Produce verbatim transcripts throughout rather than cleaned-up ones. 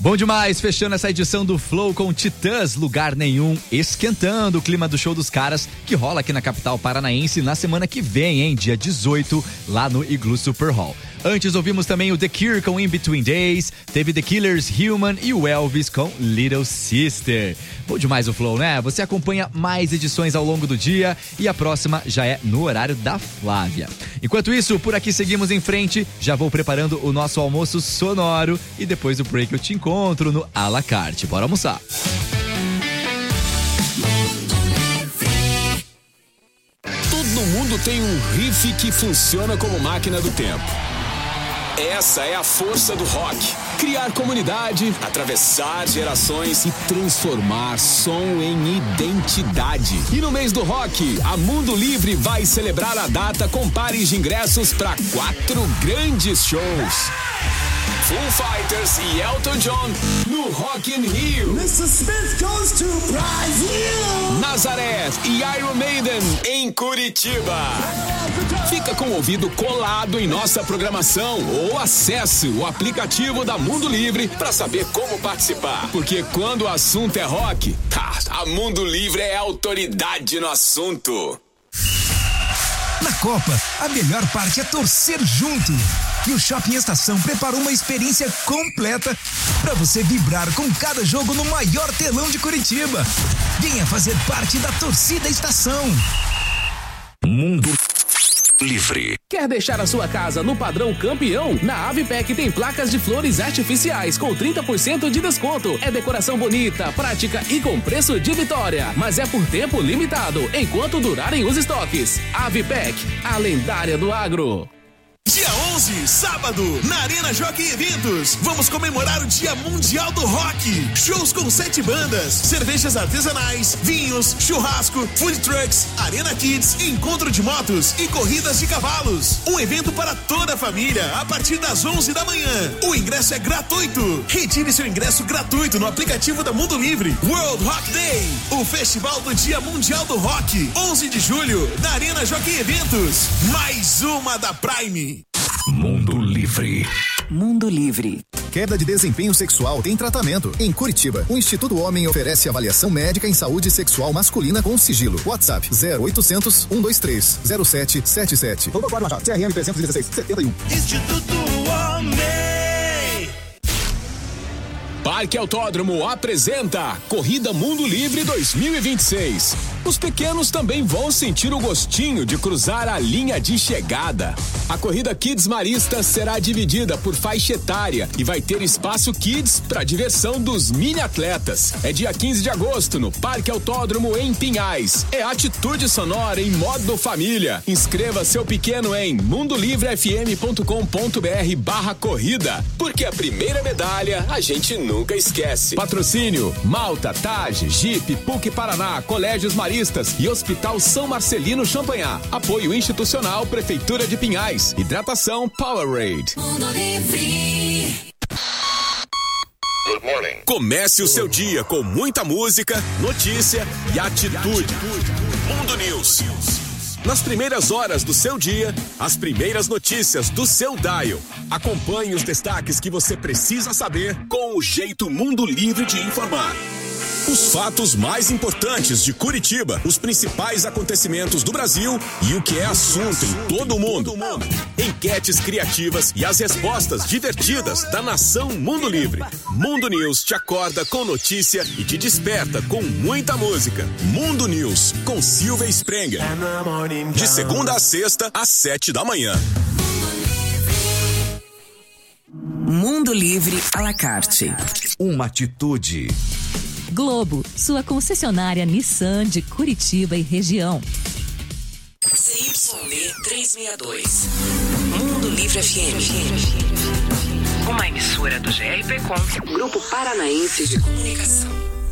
Bom demais, fechando essa edição do Flow com Titãs, Lugar Nenhum, esquentando o clima do show dos caras, que rola aqui na capital paranaense na semana que vem, hein, dia dezoito, lá no Igloo Super Hall. Antes ouvimos também o The Cure com In Between Days, teve The Killers, Human e o Elvis com Little Sister. Bom demais o Flow, né? Você acompanha mais edições ao longo do dia e a próxima já é no horário da Flávia. Enquanto isso, por aqui seguimos em frente, já vou preparando o nosso almoço sonoro e depois do break eu te encontro no à la carte. Bora almoçar. Todo mundo tem um riff que funciona como máquina do tempo. Essa é a força do rock. Criar comunidade, atravessar gerações e transformar som em identidade. E no mês do rock, a Mundo Livre vai celebrar a data com pares de ingressos para quatro grandes shows. Foo Fighters e Elton John no Rock in Rio. mister Smith goes to Brazil. Nazareth e Iron Maiden em Curitiba. Fica com o ouvido colado em nossa programação ou acesse o aplicativo da Mundo Livre para saber como participar. Porque quando o assunto é rock, a Mundo Livre é autoridade no assunto. Na Copa, a melhor parte é torcer junto. E o Shopping Estação preparou uma experiência completa para você vibrar com cada jogo no maior telão de Curitiba. Venha fazer parte da torcida Estação. Mundo Livre. Quer deixar a sua casa no padrão campeão? Na Avipec tem placas de flores artificiais com trinta por cento de desconto. É decoração bonita, prática e com preço de vitória. Mas é por tempo limitado, enquanto durarem os estoques. Avipec, a lendária do agro. Dia onze, sábado, na Arena Jockey Eventos. Vamos comemorar o Dia Mundial do Rock. Shows com sete bandas, cervejas artesanais, vinhos, churrasco, food trucks, Arena Kids, encontro de motos e corridas de cavalos. Um evento para toda a família a partir das onze da manhã. O ingresso é gratuito. Retire seu ingresso gratuito no aplicativo da Mundo Livre. World Rock Day, o festival do Dia Mundial do Rock. onze de julho, na Arena Jockey Eventos. Mais uma da Prime. Mundo Livre. Mundo Livre. Queda de desempenho sexual tem tratamento. Em Curitiba, o Instituto Homem oferece avaliação médica em saúde sexual masculina com sigilo. WhatsApp zero oitocentos, cento e vinte e três, zero sete sete sete. Doutor Cláudio Machado, C R M trezentos e dezesseis, setenta e um. Instituto Homem. Parque Autódromo apresenta Corrida Mundo Livre dois mil e vinte e seis. Os pequenos também vão sentir o gostinho de cruzar a linha de chegada. A corrida Kids Marista será dividida por faixa etária e vai ter espaço Kids para diversão dos mini atletas. É dia quinze de agosto no Parque Autódromo em Pinhais. É atitude sonora em modo família. Inscreva seu pequeno em mundolivrefm.com.br barra corrida, porque a primeira medalha a gente nunca esquece. Patrocínio Malta, Tage, Jeep, P U C Paraná, Colégios Maristas e Hospital São Marcelino Champanhar. Apoio institucional Prefeitura de Pinhais. Hidratação Powerade. Good morning. Comece o seu dia com muita música, notícia e atitude. Mundo News. Nas primeiras horas do seu dia, as primeiras notícias do seu dial. Acompanhe os destaques que você precisa saber com o jeito Mundo Livre de informar. Os fatos mais importantes de Curitiba, os principais acontecimentos do Brasil e o que é assunto em todo o mundo. Enquetes criativas e as respostas divertidas da nação Mundo Livre. Mundo News te acorda com notícia e te desperta com muita música. Mundo News, com Silvia Sprenger. De segunda a sexta, às sete da manhã. Mundo Livre à la carte. Uma atitude. Globo, sua concessionária Nissan de Curitiba e região. C Y D trezentos e sessenta e dois. Mundo Livre F M. Uma emissora do G R P Com, Grupo Paranaense de Comunicação.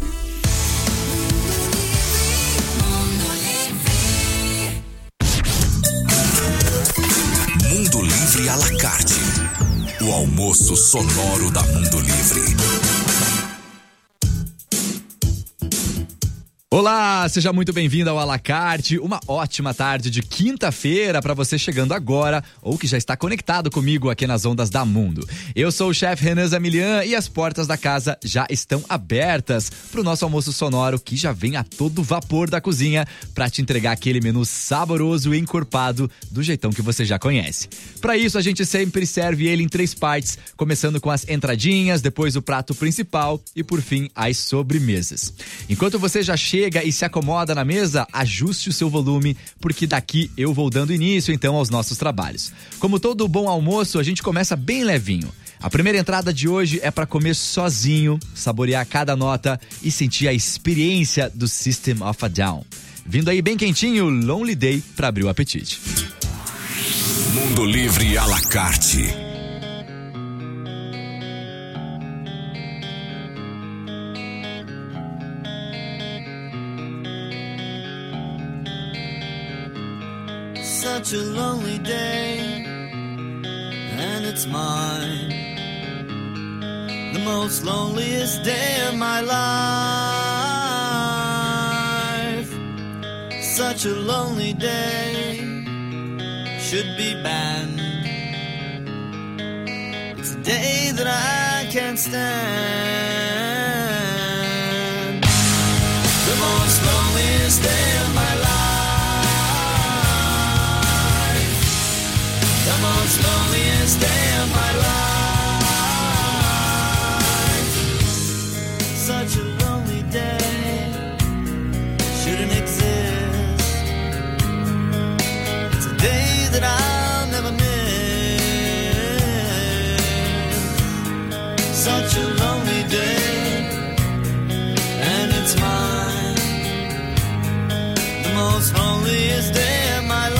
Mundo Livre à la carte. O almoço sonoro da Mundo Livre. Olá, seja muito bem-vindo ao Alacarte. Uma ótima tarde de quinta-feira para você chegando agora ou que já está conectado comigo aqui nas ondas da Mundo. Eu sou o chefe Renan Zamilian e as portas da casa já estão abertas para o nosso almoço sonoro que já vem a todo vapor da cozinha para te entregar aquele menu saboroso e encorpado do jeitão que você já conhece. Para isso a gente sempre serve ele em três partes, começando com as entradinhas, depois o prato principal e por fim as sobremesas. Enquanto você já chega Chega e se acomoda na mesa, ajuste o seu volume, porque daqui eu vou dando início então aos nossos trabalhos. Como todo bom almoço, a gente começa bem levinho. A primeira entrada de hoje é para comer sozinho, saborear cada nota e sentir a experiência do System of a Down. Vindo aí bem quentinho, Lonely Day para abrir o apetite. Mundo Livre à la carte. Such a lonely day, and it's mine, the most loneliest day of my life. Such a lonely day, should be banned. It's a day that I can't stand, the most loneliest day of my life. The most loneliest day of my life. Such a lonely day shouldn't exist. It's a day that I'll never miss. Such a lonely day, and it's mine, the most loneliest day of my life.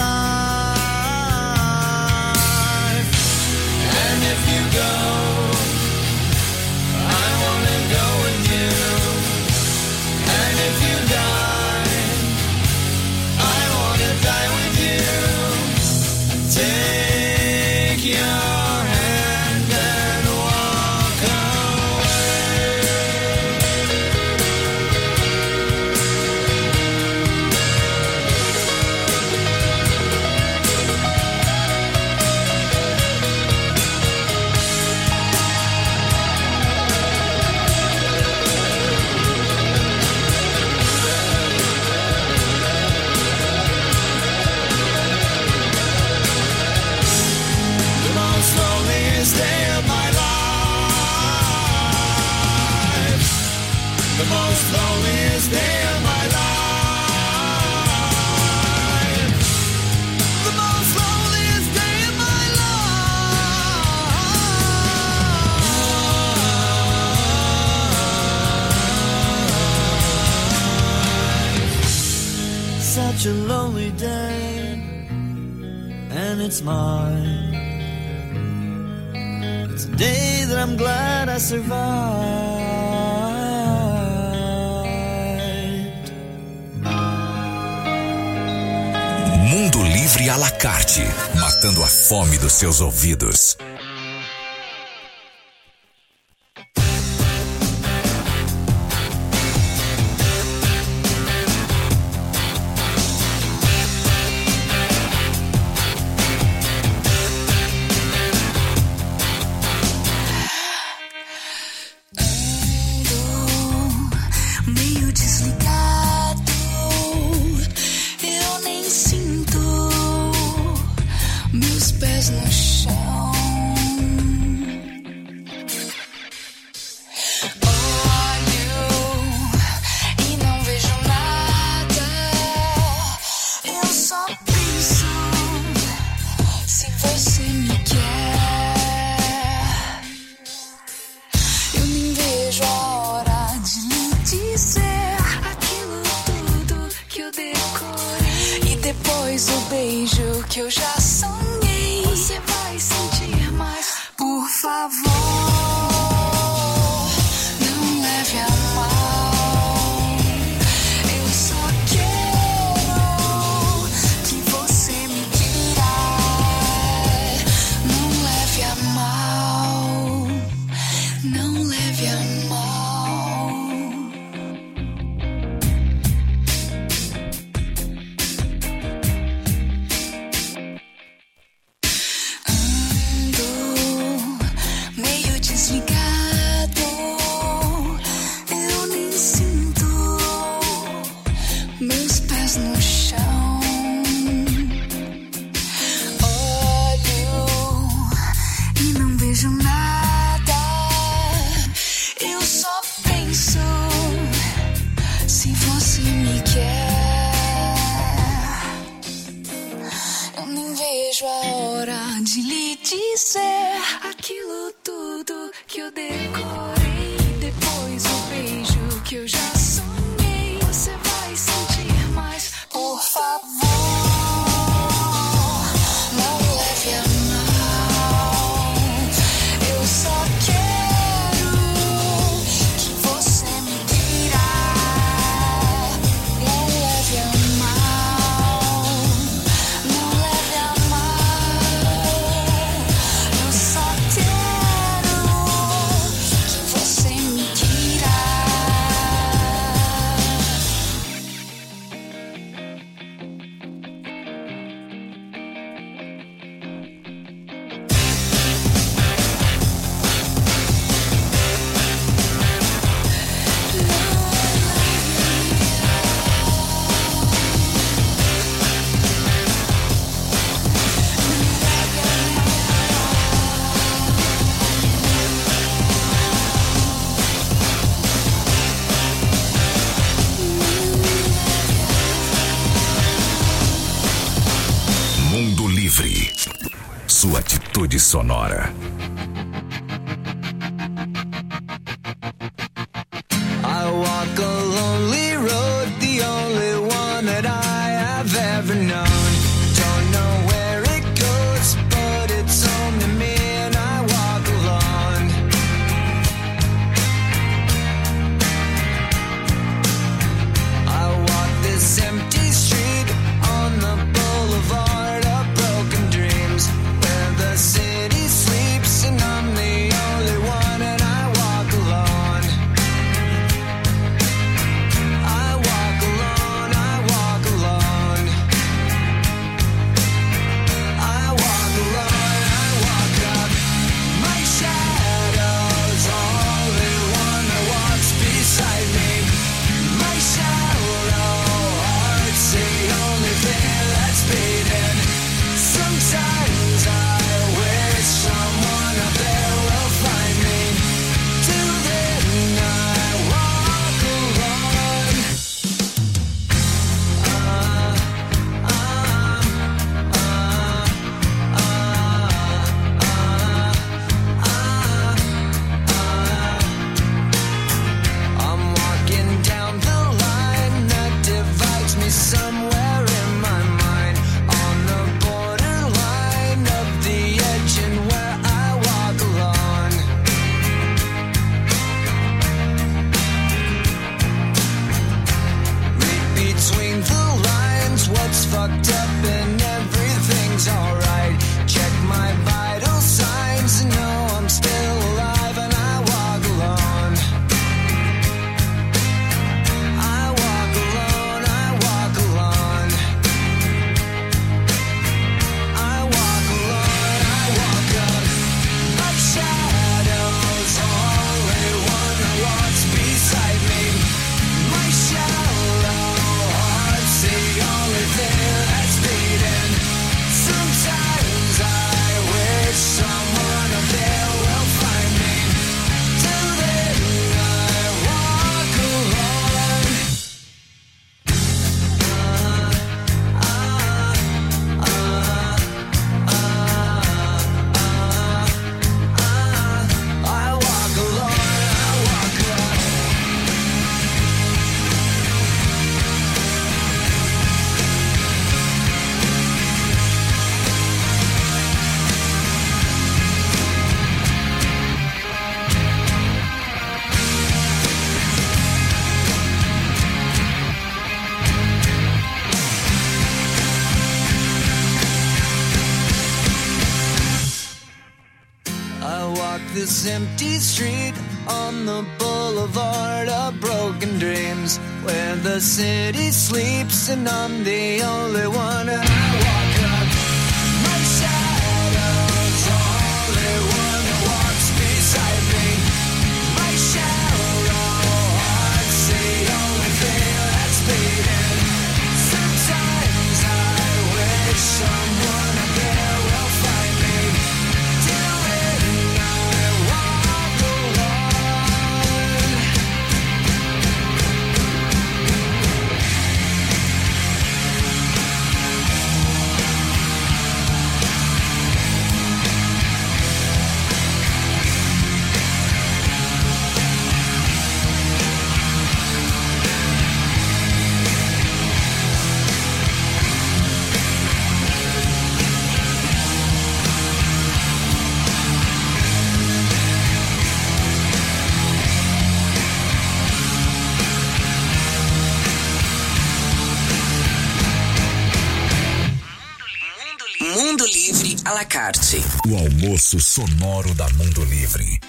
Such a lonely day, and it's mine. It's a day that I'm glad I survived. Mundo Livre à la carte, matando a fome dos seus ouvidos. dizer aquilo tudo que eu decorei. Depois o beijo que eu já sonhei. Você vai sentir mais, por favor. Não leve a mal. Eu só quero que você me queira. Não leve a mal. Não leve a mal. Eu só quero que você me queira. Mundo Livre. Sua atitude sonora. I walk a lonely road, the only one that I have ever known. Don't know where it goes, but it's home to me and I walk alone. I walk this empty street on the boulevard of broken dreams, where the city sleeps and I'm the only one and I walk alone. I walk alone, I walk alone. I walk alone, I walk up. My shadow's only one that walks beside me. My shallow heart's the only thing that's beating. Sometimes I wish someone up there will find me. Till then I walk alone. I'm walking down the line that divides me somewhere in my mind, on the borderline of the edge and where I walk alone. Read between the lines what's fucked up and everything's alright. Check my vital signs and know I'm still alive and I walk alone. I walk alone, I walk alone. I walk alone, I walk up. My shadow's only one that walks beside me. My shallow heart's the only thing that's beating. Sometimes I wish someone up there will find me. Till then I walk alone. I walk alone, I walk alone. I walk this empty street on the boulevard of broken dreams, where the city sleeps and I'm the only one and I walk up. My shadow's only one that walks beside me. My shallow heart's the only thing that's beating. Sometimes I wish someone up there will find me. Till then I walk alone. à la carte. O almoço sonoro da Mundo Livre.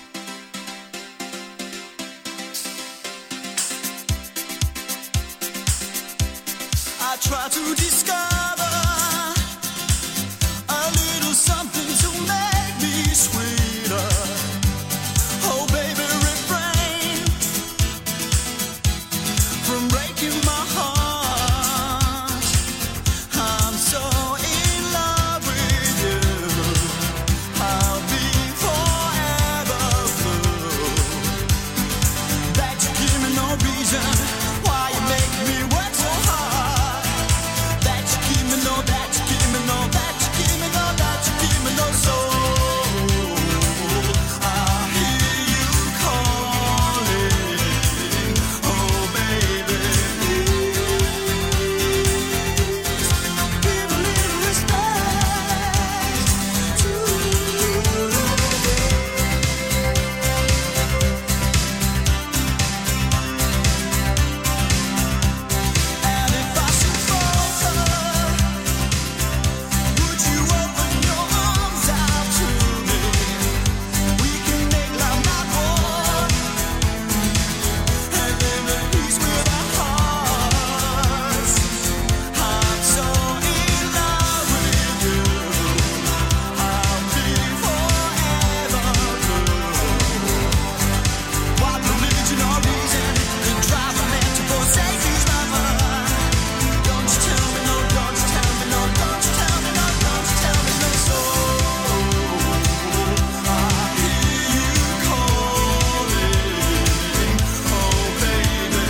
I try to discover a little something to make me sweeter. Oh baby, refrain from breaking my heart. I'm so in love with you. I'll be forever blue. That you give me no reason why you make me work so hard. That you give me no, that you give me no, that you give me no, that you give me no soul. I hear you calling, oh baby, please give a little respect to And if I should falter, would you open your arms out to me? We can make love not war, and live at peace with our hearts. I'm so in love with you. I'll be forever blue. What religion or reason could drive a man to forsake his lover? Don't you tell me no, don't you tell me no, don't you tell me no, don't you tell me no soul. I hear you calling, oh baby,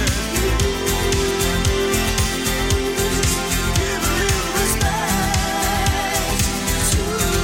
please give a little respect to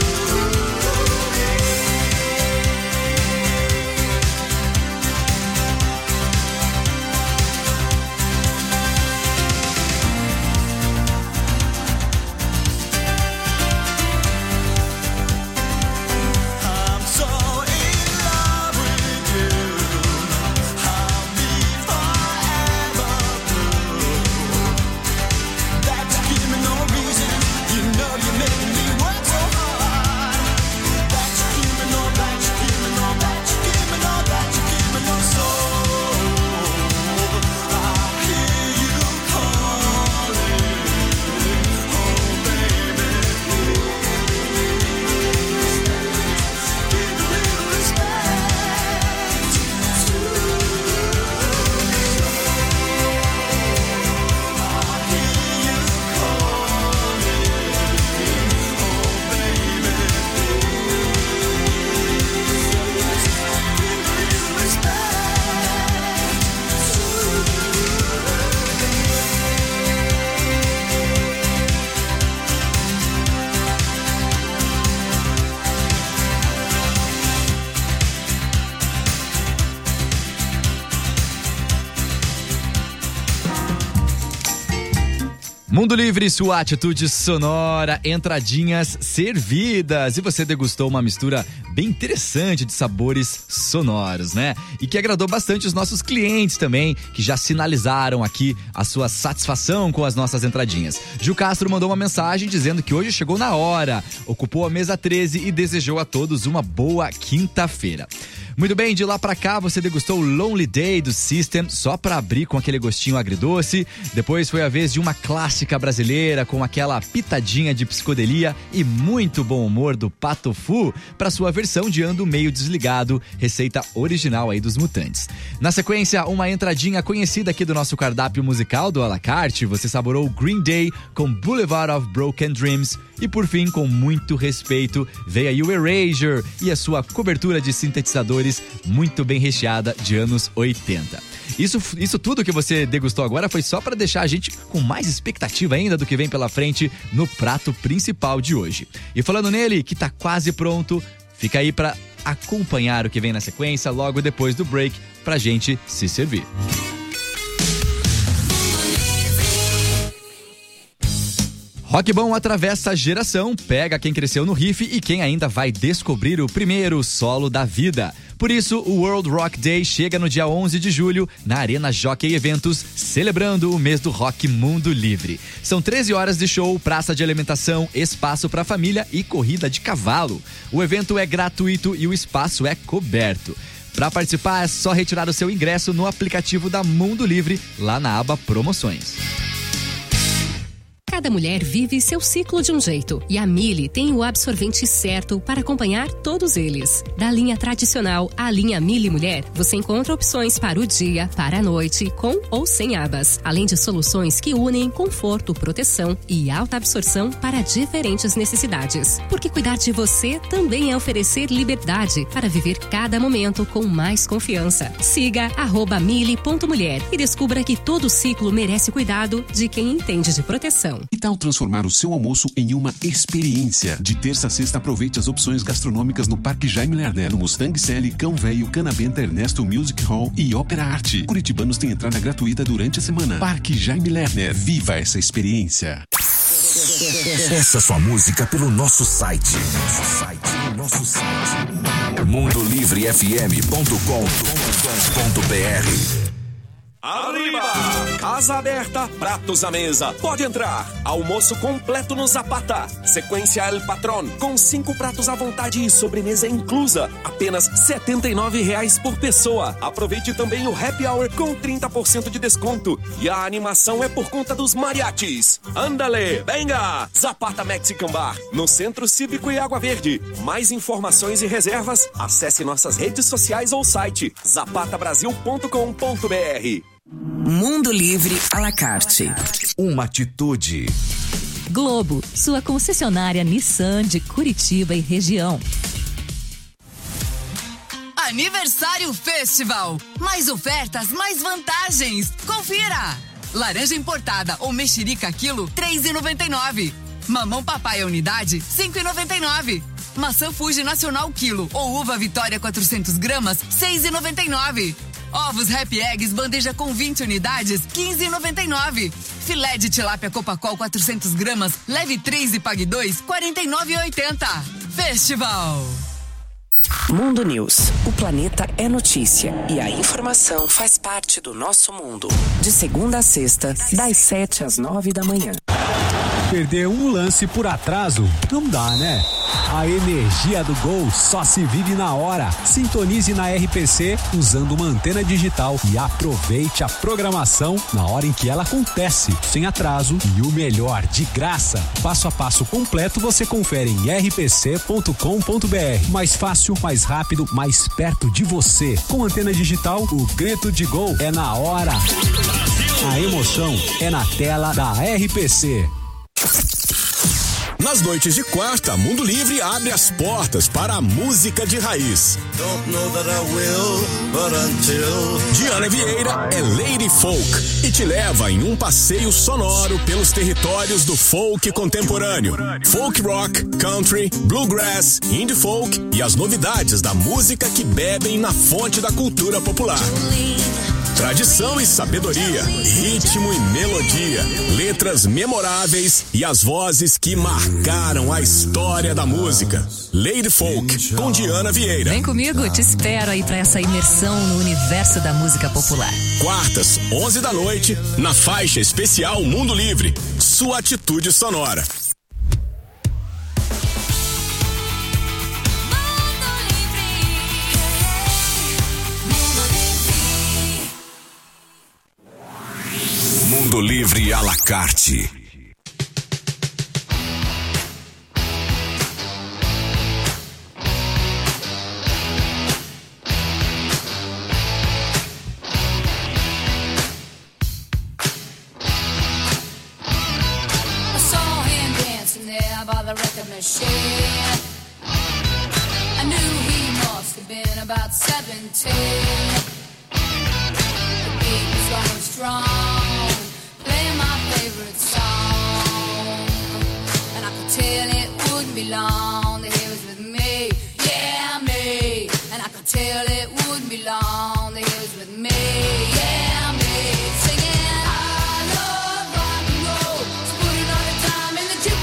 I'm so in love with you. I'll be forever blue. That you give me no reason. You know you're making me work so hard. That you give me no, that you give me no, that you give me no, that you give me no soul. I hear you calling, oh baby, please give a little respect to Mundo Livre, sua atitude sonora, entradinhas servidas. E você degustou uma mistura bem interessante de sabores sonoros, né? E que agradou bastante os nossos clientes também, que já sinalizaram aqui a sua satisfação com as nossas entradinhas. Gil Castro mandou uma mensagem dizendo que hoje chegou na hora, ocupou a mesa treze e desejou a todos uma boa quinta-feira. Muito bem, de lá pra cá você degustou Lonely Day do System, só pra abrir com aquele gostinho agridoce. Depois foi a vez de uma clássica brasileira com aquela pitadinha de psicodelia e muito bom humor do Pato Fu pra sua versão de Ando Meio Desligado, receita original aí dos Mutantes. Na sequência, uma entradinha conhecida aqui do nosso cardápio musical do à la carte, você saborou Green Day com Boulevard of Broken Dreams. E por fim, com muito respeito, veio aí o Erasure e a sua cobertura de sintetizadores muito bem recheada de anos oitenta. Isso, isso tudo que você degustou agora foi só para deixar a gente com mais expectativa ainda do que vem pela frente no prato principal de hoje. E falando nele, que tá quase pronto, fica aí para acompanhar o que vem na sequência logo depois do break pra gente se servir. Rock bom atravessa a geração, pega quem cresceu no riff e quem ainda vai descobrir o primeiro solo da vida. Por isso, o World Rock Day chega no dia onze de julho na Arena Jockey Eventos, celebrando o mês do rock Mundo Livre. São treze horas de show, praça de alimentação, espaço para família e corrida de cavalo. O evento é gratuito e o espaço é coberto. Para participar é só retirar o seu ingresso no aplicativo da Mundo Livre, lá na aba Promoções. Cada mulher vive seu ciclo de um jeito e a Mili tem o absorvente certo para acompanhar todos eles. Da linha tradicional à linha Mili Mulher, você encontra opções para o dia, para a noite, com ou sem abas, além de soluções que unem conforto, proteção e alta absorção para diferentes necessidades. Porque cuidar de você também é oferecer liberdade para viver cada momento com mais confiança. Siga arroba mili ponto mulher e descubra que todo ciclo merece cuidado de quem entende de proteção. Que tal transformar o seu almoço em uma experiência? De terça a sexta, aproveite as opções gastronômicas no Parque Jaime Lerner, no Mustang Sally, Cão Velho, Canabenta Ernesto Music Hall e Ópera Arte. Curitibanos têm entrada gratuita durante a semana. Parque Jaime Lerner. Viva essa experiência. Peça sua música pelo nosso site. Nosso site, nosso site. mundo livre f m ponto com ponto b r. Arriba! Casa aberta, pratos à mesa. Pode entrar. Almoço completo no Zapata. Sequência El Patrón, com cinco pratos à vontade e sobremesa inclusa. Apenas setenta e nove reais por pessoa. Aproveite também o Happy Hour com trinta por cento de desconto. E a animação é por conta dos mariachis. Andale, venga! Zapata Mexican Bar, no Centro Cívico e Água Verde. Mais informações e reservas, acesse nossas redes sociais ou site zapata brasil ponto com ponto b r. Mundo Livre à la carte. Uma atitude. Globo, sua concessionária Nissan de Curitiba e região. Aniversário Festival. Mais ofertas, mais vantagens. Confira. Laranja importada ou mexerica quilo, três reais e noventa e nove centavos. Mamão papai a unidade, cinco reais e noventa e nove centavos. Maçã Fuji Nacional quilo ou uva Vitória quatrocentas gramas, seis reais e noventa e nove centavos. Ovos Happy Eggs, bandeja com vinte unidades, quinze reais e noventa e nove centavos. Filé de tilápia Copacol quatrocentas gramas, leve três e pague dois, quarenta e nove reais e oitenta centavos. Festival. Mundo News. O planeta é notícia e a informação faz parte do nosso mundo. De segunda a sexta, das sete às nove da manhã. Perder um lance por atraso não dá, né? A energia do gol só se vive na hora. Sintonize na R P C usando uma antena digital e aproveite a programação na hora em que ela acontece, sem atraso e o melhor, de graça. Passo a passo completo você confere em r p c ponto com ponto b r. Mais fácil, mais rápido, mais perto de você. Com antena digital, o grito de gol é na hora. A emoção é na tela da R P C. Nas noites de quarta, Mundo Livre abre as portas para a música de raiz. Diana Vieira é Lady Folk e te leva em um passeio sonoro pelos territórios do folk contemporâneo. Folk rock, country, bluegrass, indie folk e as novidades da música que bebem na fonte da cultura popular. Tradição e sabedoria, ritmo e melodia, letras memoráveis e as vozes que marcaram a história da música. Lady Folk, com Diana Vieira. Vem comigo, te espero aí pra essa imersão no universo da música popular. Quartas, onze da noite, na faixa especial Mundo Livre, sua atitude sonora. Mundo Livre à la carte. I saw him dancing there by the record machine. I knew he must have been about seventeen. The beat was going strong, playing my favorite song, and I could tell it wouldn't be long that he was with me, yeah me, and I could tell it wouldn't be long that he was with me, yeah me, singing I love rock and roll, so put it on the time in the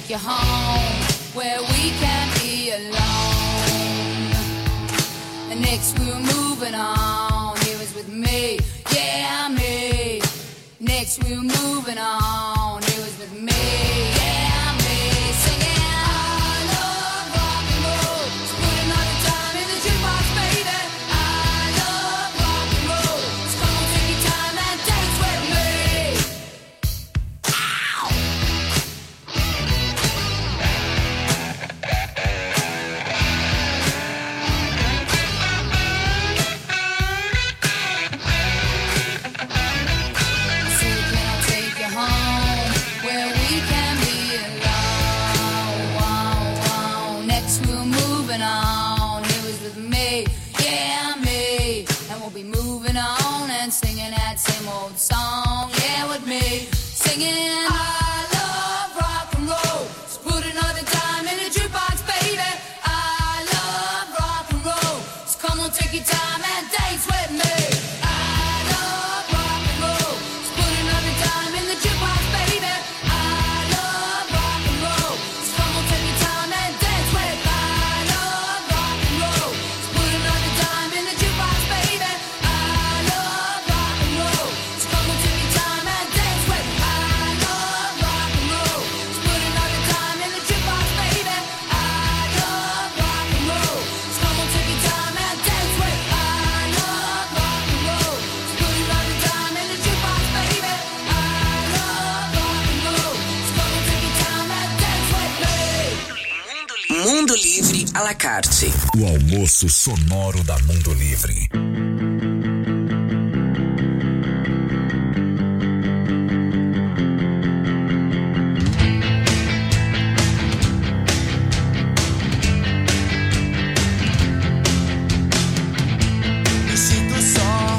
take you home where we can't be alone. And next we're moving on. Here is with me, yeah, me. Next we're moving on. Here is with me, yeah, me. Singing, I love rock and roll. So put another time in the jukebox, baby. I love rock and roll. So come on, take your time and dance with me. Ow! Say, can I take you home where we can be alone? Wow, wow. Next we're moving on. Here is with me, yeah, me. And we'll be moving on and singing that same old song, yeah, with me. Singing, I love rock and roll. So put another time in the jukebox, baby. I love rock and roll. So come on, take your time and dance with me. I love rock and roll. So put another time in the jukebox, baby. I love rock and roll. So come on, take your time and dance with me. I love rock and roll. So put another time in the jukebox, baby. I love rock and roll. So come on, take your time and dance with me. I love rock and roll. So put another time in the jukebox, baby. I love rock and roll. So come on, take your time and dance with me. I love rock and roll. So put another time in the jukebox, baby. I love rock and roll. So come on, take your time and dance with me. Mundo Livre à la carte. O almoço sonoro da Mundo Livre. Me sinto só.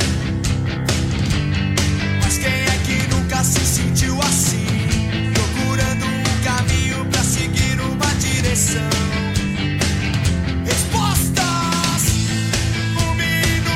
Mas quem é que nunca se sentiu assim? Procurando um caminho pra seguir uma direção. Respostas, um minuto.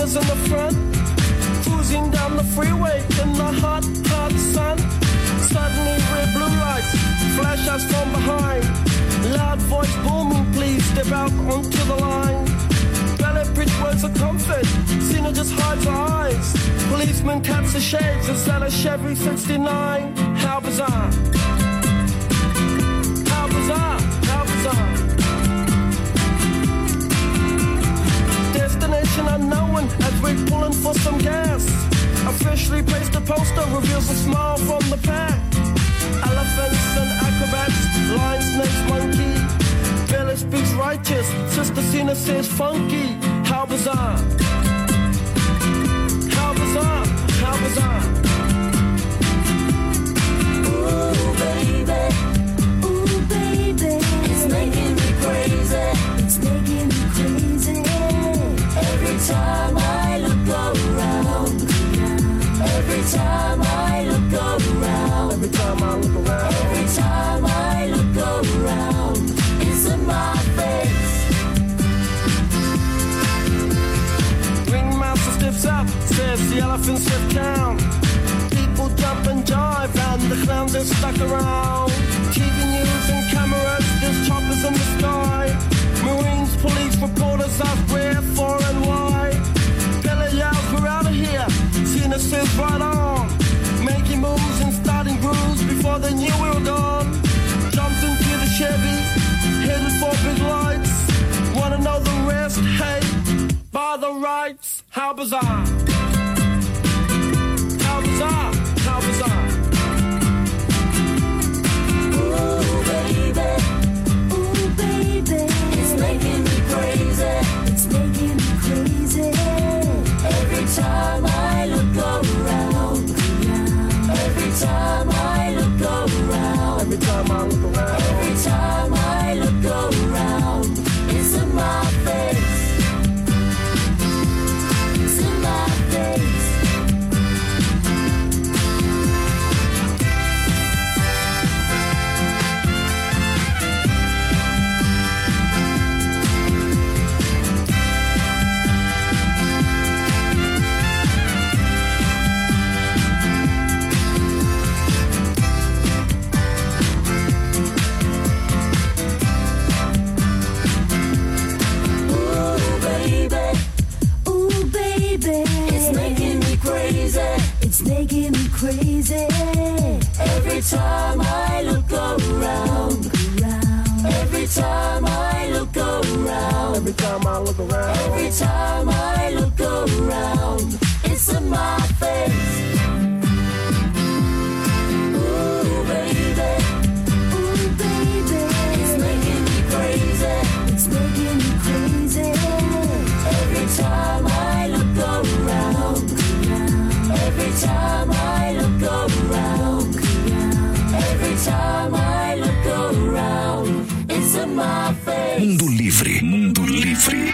Fellas in the front, cruising down the freeway in the hot, hot sun. Suddenly red blue lights flash us from behind. Loud voice booming, please step out onto the line. Ballet bridge words of comfort, Cena just hides her eyes. Policeman taps the shades, is that a Chevy sixty-nine? How bizarre. How bizarre, how bizarre. Destination unknown as we're pulling for some gas. Officially placed a poster, reveals a smile from the pack. Elephants and acrobats, lion, snakes, monkey. Billy speaks righteous, Sister Cena says funky. How bizarre. How bizarre, how bizarre. Ooh, baby, ooh, baby, it's making me crazy, it's making me crazy. Every time I look around, every time I look around, every time I look around, every time I look around, it's in my face. Ringmaster steps up, says the elephants have town. People jump and jive and the clowns are stuck around. T V news and cameras, there's choppers in the sky. Marines, police, reporters ask where, for and why. Billy yells, we're out of here. Cena says right on. Making moves and starting grooves before they knew we were gone. Jumped into the Chevy, headed for big lights. Wanna know the rest? Hey, by the rights. How bizarre. How bizarre, how bizarre. Ooh, baby, ooh, baby, it's making me crazy, it's making me crazy. Every time I look around, every time I look around, every time I look around, every time I look around, it's in my face, it's in my face. It's making me crazy. Every time I look around, every time I look around, every time I look around, every time I look around, it's in my face. Ooh, baby, ooh, baby, it's making me crazy. It's making me crazy. Every time I look around. Every time I look around, every time I look around, it's in my face. Mundo Livre, Mundo Livre.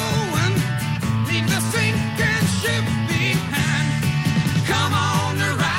Come on, the ride.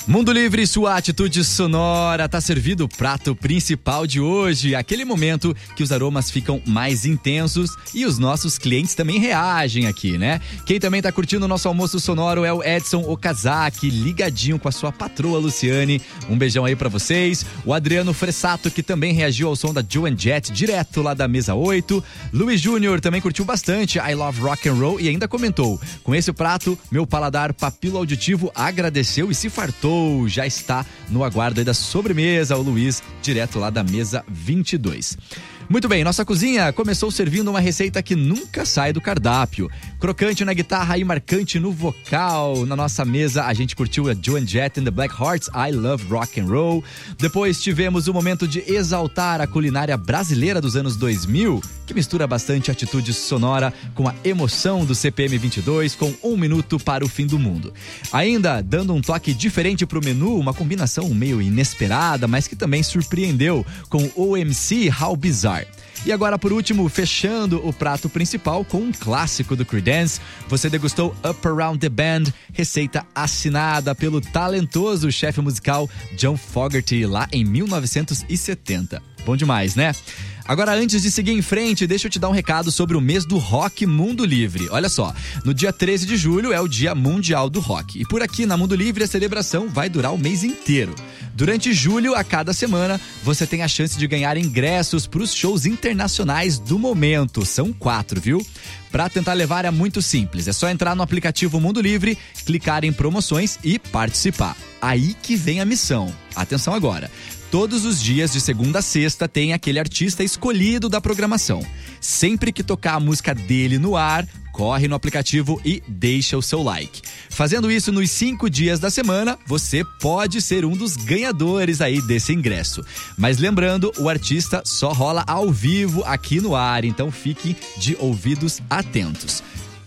Mundo Livre, sua atitude sonora, tá servido o prato principal de hoje, aquele momento que os aromas ficam mais intensos e os nossos clientes também reagem aqui, né? Quem também tá curtindo o nosso almoço sonoro é o Edson Okazaki, ligadinho com a sua patroa Luciane. Um beijão aí pra vocês. O Adriano Fressato, que também reagiu ao som da Joan Jett, direto lá da mesa oito. Luiz Júnior também curtiu bastante I Love Rock and Roll e ainda comentou: com esse prato, meu paladar papilo auditivo agradeceu e se fartou. Já está no aguardo aí da sobremesa, o Luiz, direto lá da mesa vinte e dois. Muito bem, nossa cozinha começou servindo uma receita que nunca sai do cardápio. Crocante na guitarra e marcante no vocal. Na nossa mesa a gente curtiu a Joan Jett and the Blackhearts, I Love Rock and Roll. Depois tivemos o momento de exaltar a culinária brasileira dos anos dois mil, que mistura bastante atitude sonora com a emoção do C P M vinte e dois, com um minuto para o fim do mundo. Ainda dando um toque diferente pro menu, uma combinação meio inesperada, mas que também surpreendeu, com o M C How Bizarre. E agora, por último, fechando o prato principal com um clássico do Creedence, você degustou Up Around the Band, receita assinada pelo talentoso chefe musical John Fogerty lá em mil novecentos e setenta. Bom demais, né? Agora, antes de seguir em frente, deixa eu te dar um recado sobre o mês do Rock Mundo Livre. Olha só, no dia treze de julho é o Dia Mundial do Rock. E por aqui na Mundo Livre a celebração vai durar o mês inteiro. Durante julho, a cada semana, você tem a chance de ganhar ingressos para os shows internacionais do momento. São quatro, viu? Para tentar levar é muito simples. É só entrar no aplicativo Mundo Livre, clicar em promoções e participar. Aí que vem a missão. Atenção agora. Todos os dias, de segunda a sexta, tem aquele artista escolhido da programação. Sempre que tocar a música dele no ar, corre no aplicativo e deixa o seu like. Fazendo isso nos cinco dias da semana, você pode ser um dos ganhadores aí desse ingresso. Mas lembrando, o artista só rola ao vivo aqui no ar, então fiquem de ouvidos atentos.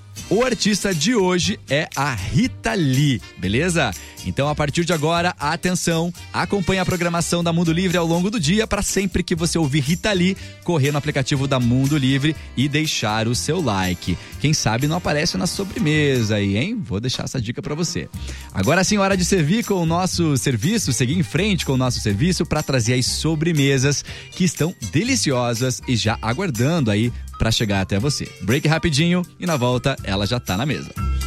O artista de hoje é a Rita Lee, beleza? Então, a partir de agora, atenção, acompanhe a programação da Mundo Livre ao longo do dia para sempre que você ouvir Rita Lee, correr no aplicativo da Mundo Livre e deixar o seu like. Quem sabe não aparece na sobremesa aí, hein? Vou deixar essa dica para você. Agora sim, hora de servir com o nosso serviço, seguir em frente com o nosso serviço para trazer as sobremesas que estão deliciosas e já aguardando aí para chegar até você. Break rapidinho e na volta ela já tá na mesa.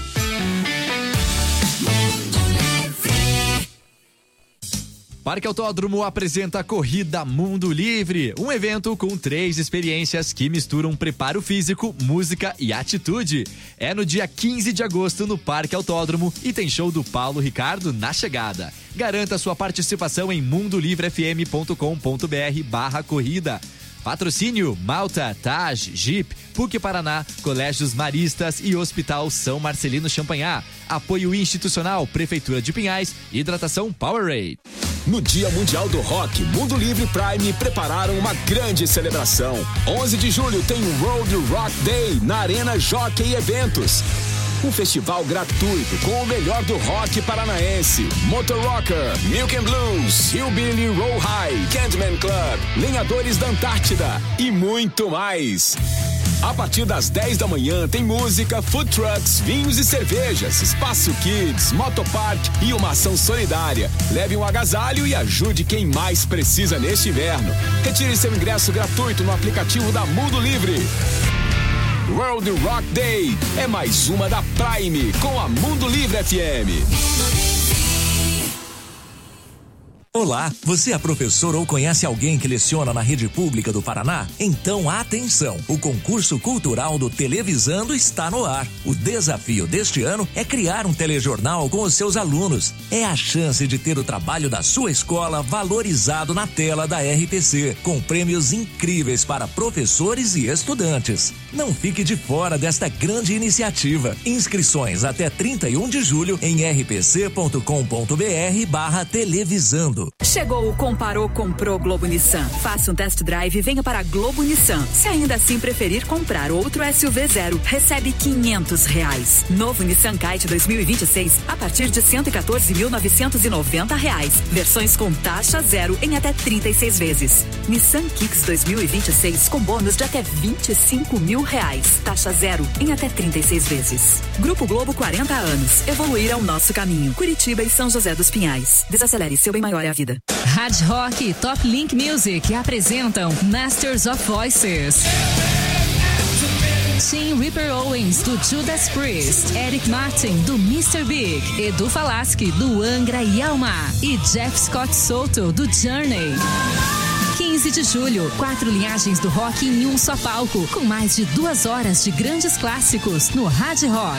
Parque Autódromo apresenta a Corrida Mundo Livre, um evento com três experiências que misturam preparo físico, música e atitude. É no dia quinze de agosto no Parque Autódromo e tem show do Paulo Ricardo na chegada. Garanta sua participação em mundolivrefm.com.br barra corrida. Patrocínio Malta, Taj, Jeep, P U C Paraná, Colégios Maristas e Hospital São Marcelino Champagnat. Apoio institucional, Prefeitura de Pinhais, Hidratação Powerade. No Dia Mundial do Rock, Mundo Livre Prime prepararam uma grande celebração. onze de julho tem o World Rock Day na Arena Jockey Eventos. Um festival gratuito com o melhor do rock paranaense. Motor Rocker, Milk and Blues, Hillbilly Roll High, Candyman Club, Lenhadores da Antártida e muito mais. A partir das dez da manhã tem música, food trucks, vinhos e cervejas, espaço kids, motopark e uma ação solidária. Leve um agasalho e ajude quem mais precisa neste inverno. Retire seu ingresso gratuito no aplicativo da Mundo Livre. World Rock Day é mais uma da Prime com a Mundo Livre F M. Olá, você é professor ou conhece alguém que leciona na rede pública do Paraná? Então atenção, o concurso cultural do Televisando está no ar. O desafio deste ano é criar um telejornal com os seus alunos. É a chance de ter o trabalho da sua escola valorizado na tela da R P C, com prêmios incríveis para professores e estudantes. Não fique de fora desta grande iniciativa. Inscrições até trinta e um de julho em rpc.com.br barra televisando. trânsito. Chegou o Comparou, Comprou Globo Nissan. Faça um test drive e venha para a Globo Nissan. Se ainda assim preferir comprar outro S U V zero, recebe quinhentos reais. Novo Nissan Kite dois mil e vinte e seis a partir de cento e quatorze mil novecentos e noventa reais. Versões com taxa zero em até trinta e seis vezes. Nissan Kicks dois mil e vinte e seis com bônus de até vinte e cinco mil reais. Taxa zero em até trinta e seis vezes. Grupo Globo, quarenta anos. Evoluir é o nosso caminho. Curitiba e São José dos Pinhais. Desacelere, seu bem maior é a vida. Hard Rock e Top Link Music apresentam Masters of Voices. Tim Ripper Owens, do Judas Priest, Eric Martin, do mister Big, Edu Falaschi, do Angra e Alma e Jeff Scott Soto, do Journey. quinze de julho, quatro linhagens do rock em um só palco, com mais de duas horas de grandes clássicos no Hard Rock.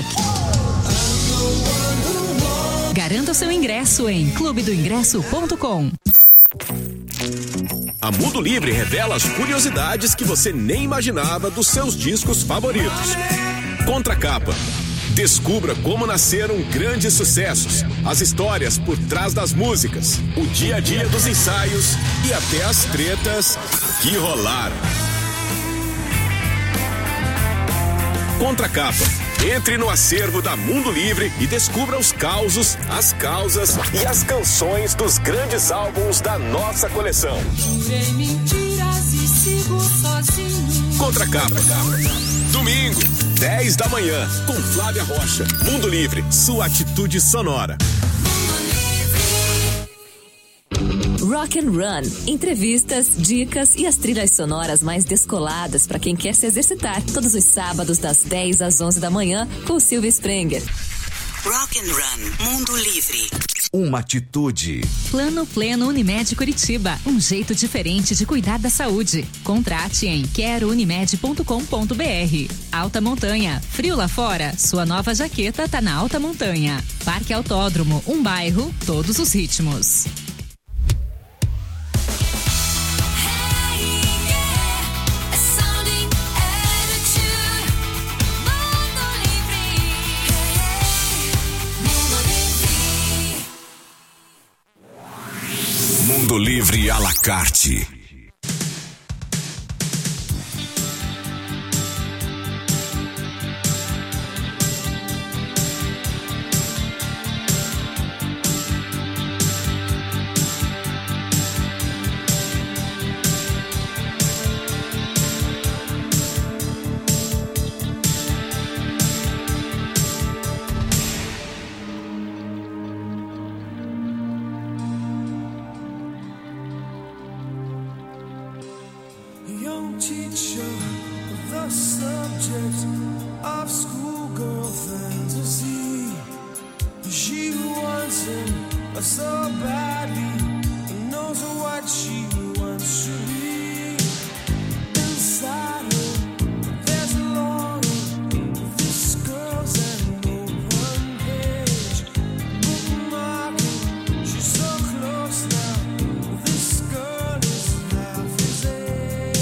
Garanta o seu ingresso em clube do ingresso ponto com. A Mundo Livre revela as curiosidades que você nem imaginava dos seus discos favoritos. Contracapa. Descubra como nasceram grandes sucessos, as histórias por trás das músicas, o dia a dia dos ensaios e até as tretas que rolaram. Contracapa. Entre no acervo da Mundo Livre e descubra os causos, as causas e as canções dos grandes álbuns da nossa coleção. Jurei mentiras e sigo sozinho. Contracapa. Domingo, dez da manhã, com Flávia Rocha. Mundo Livre, sua atitude sonora. Rock and Run. Entrevistas, dicas e as trilhas sonoras mais descoladas para quem quer se exercitar. Todos os sábados, das dez às onze da manhã, com Silvia Sprenger. Rock and Run, Mundo Livre. Uma atitude. Plano Pleno Unimed Curitiba. Um jeito diferente de cuidar da saúde. Contrate em quero unimed ponto com ponto br. Alta Montanha. Frio lá fora? Sua nova jaqueta tá na Alta Montanha. Parque Autódromo. Um bairro, todos os ritmos. Mundo Livre à la carte. Young teacher, the subject of schoolgirl fantasy. She wants him so badly, knows what she wants to be. Inside her, there's a longing. This girl's an open page, bookmarking. She's so close now. This girl is half his age.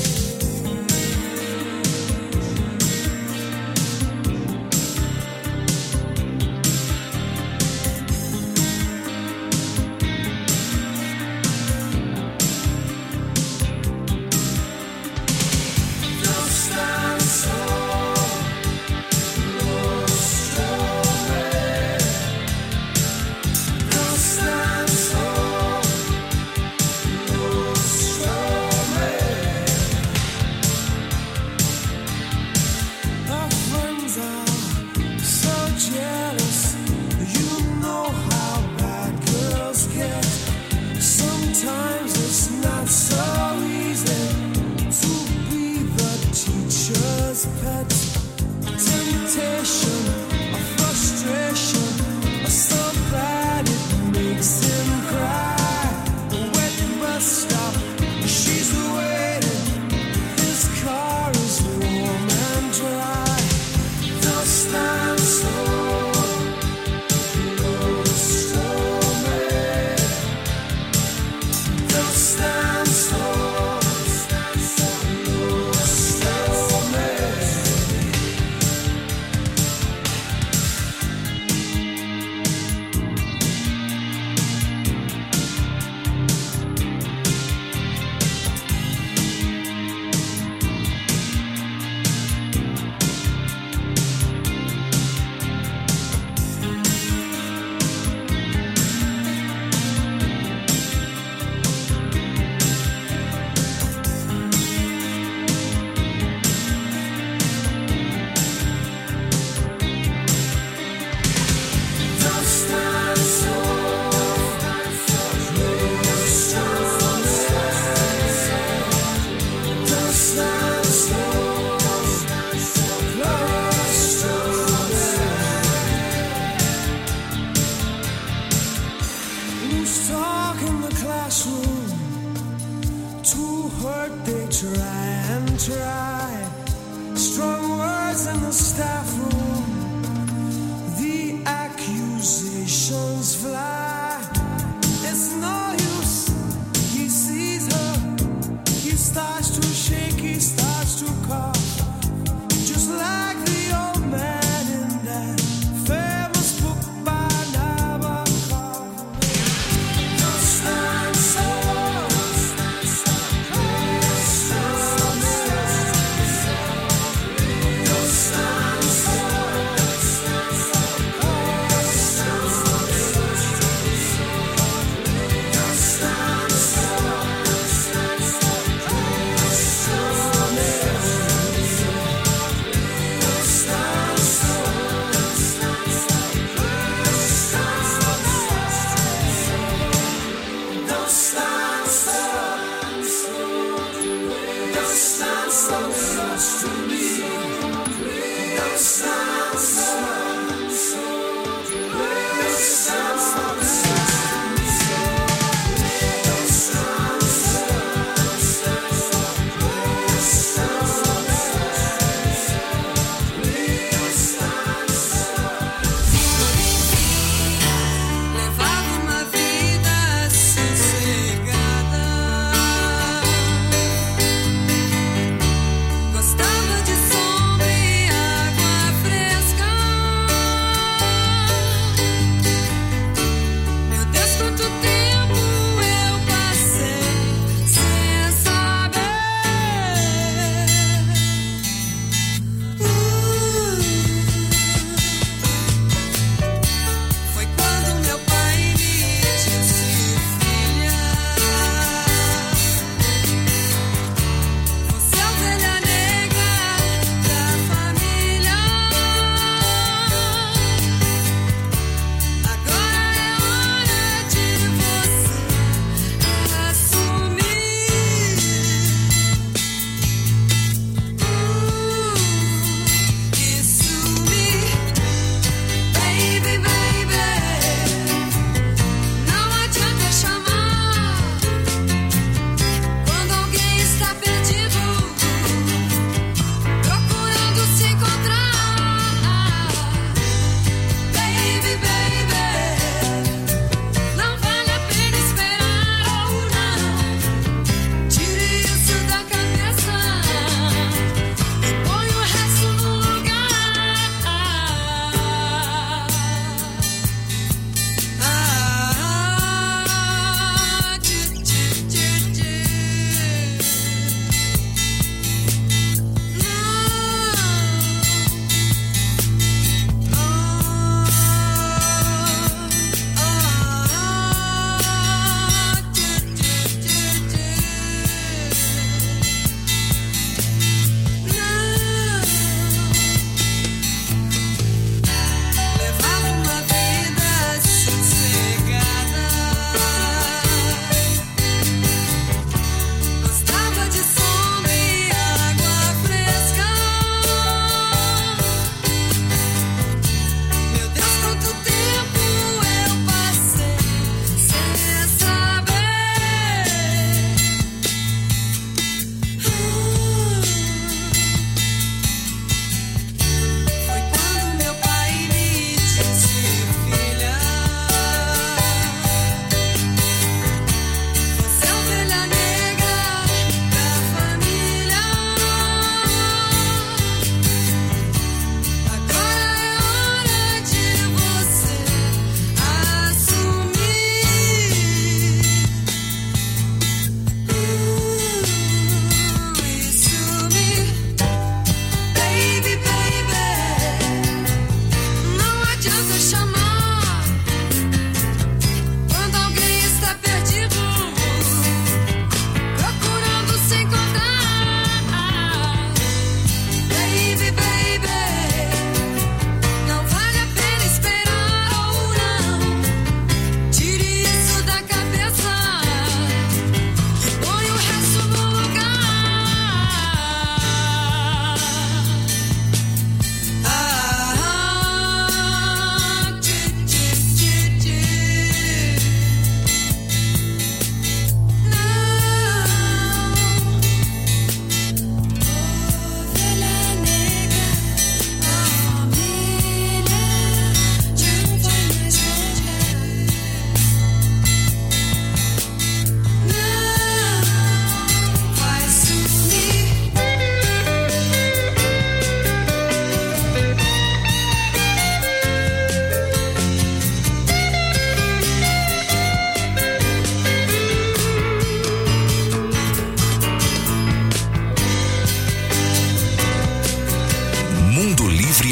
To hurt they try and try. Strong words in the staff room. The accusations fly. It's no use. He sees her. He starts to shake. He starts to cough. Just like the old man in that famous book by Nabokov. The sun soul.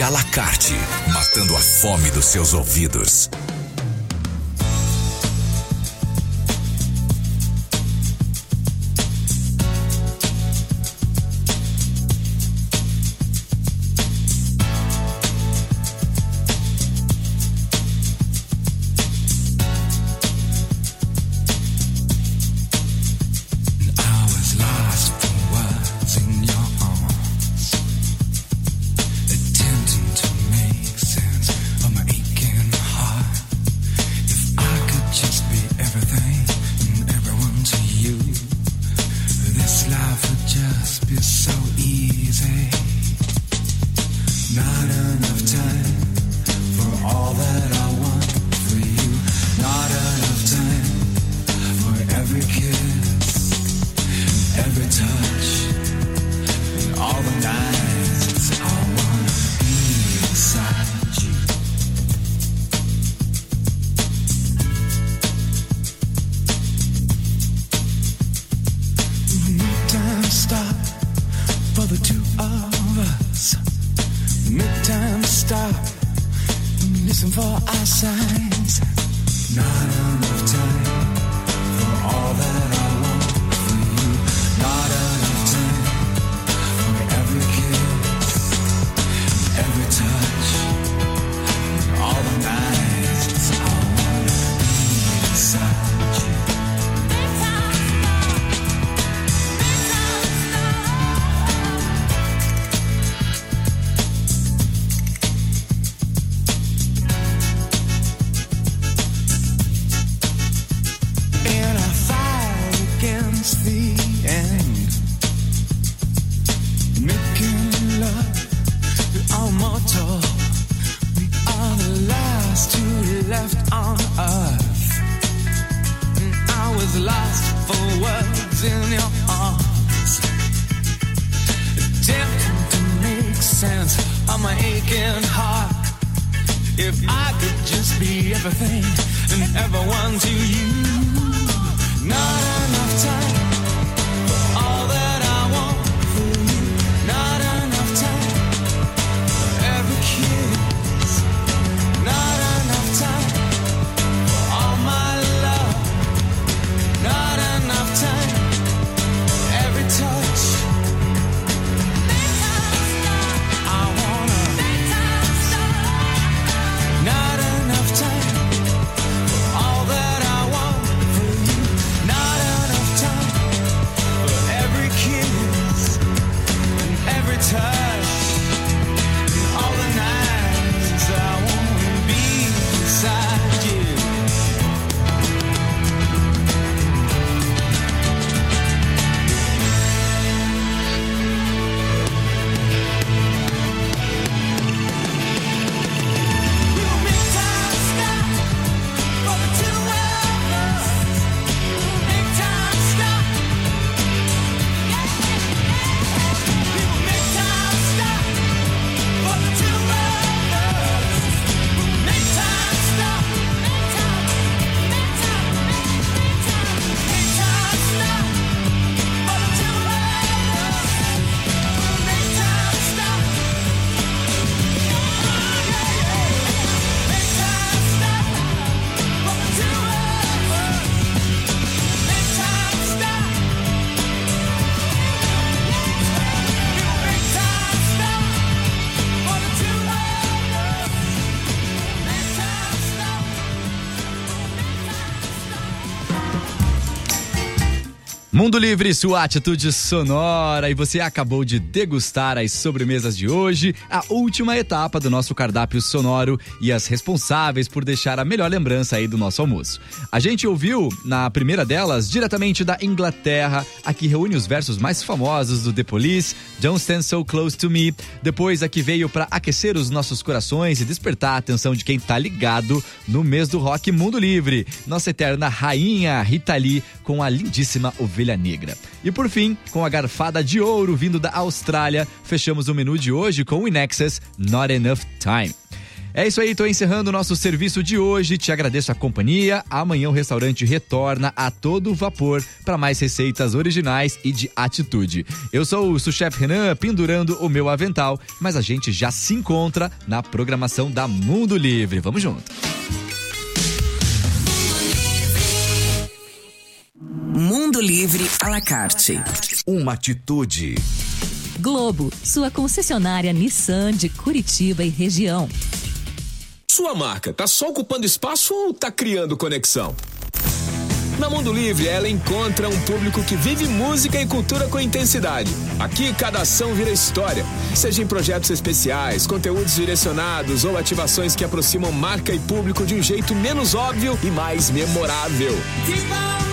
à la carte, matando a fome dos seus ouvidos. Mundo Livre, sua atitude sonora, e você acabou de degustar as sobremesas de hoje, a última etapa do nosso cardápio sonoro e as responsáveis por deixar a melhor lembrança aí do nosso almoço. A gente ouviu, na primeira delas, diretamente da Inglaterra, aqui reúne os versos mais famosos do The Police, Don't Stand So Close To Me. Depois aqui veio para aquecer os nossos corações e despertar a atenção de quem tá ligado no mês do rock Mundo Livre, nossa eterna rainha Rita Lee com a lindíssima Ovelha Negra. E por fim, com a garfada de ouro vindo da Austrália, fechamos o menu de hoje com o In Excess, Not Enough Time. É isso aí, tô encerrando o nosso serviço de hoje. Te agradeço a companhia. Amanhã o restaurante retorna a todo vapor para mais receitas originais e de atitude. Eu sou o sous-chefe Renan, pendurando o meu avental, mas a gente já se encontra na programação da Mundo Livre. Vamos junto. Mundo Livre à la carte. Uma atitude. Globo, sua concessionária Nissan de Curitiba e região. Sua marca tá só ocupando espaço ou tá criando conexão? Na Mundo Livre, ela encontra um público que vive música e cultura com intensidade. Aqui, cada ação vira história. Seja em projetos especiais, conteúdos direcionados ou ativações que aproximam marca e público de um jeito menos óbvio e mais memorável. Keep on